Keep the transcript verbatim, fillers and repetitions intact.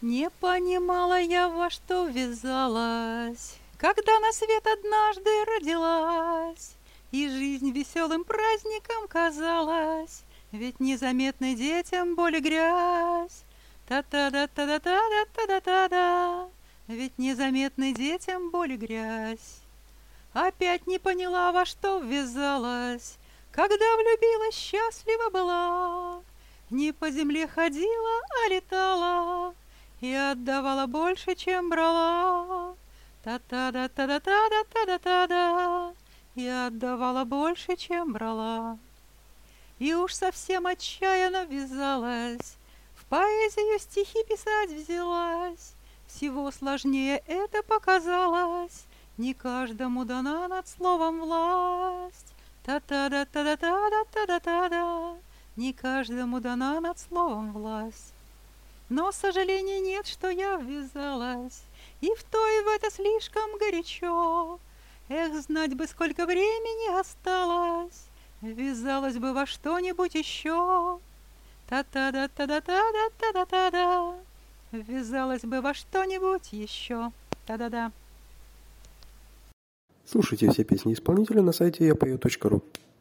Не понимала я, во что ввязалась, когда на свет однажды родилась, и жизнь веселым праздником казалась, ведь незаметны детям боль и грязь. Та-та-да-та-да-та-да-та-да-та-да, ведь незаметны детям боль и грязь. Опять не поняла, во что ввязалась, когда влюбилась, счастлива была. Не по земле ходила, а летала, и отдавала больше, чем брала. Та-та-да-та-да-та-да-та-да-та-да, и отдавала больше, чем брала. И уж совсем отчаянно ввязалась, в поэзию стихи писать взялась. Всего сложнее это показалось, не каждому дана над словом власть. Та-та-да-та-да-та-да-та-да-та-да, не каждому дана над словом власть. Но сожалений нет, что я ввязалась, и в то, и в это слишком горячо. Эх, знать бы, сколько времени осталось, ввязалась бы во что-нибудь еще. Та-та-да-та-да-та-да-та-да-та-да, ввязалась бы во что-нибудь еще. Та-да-да. Слушайте все песни исполнителя на сайте я пою точка ру.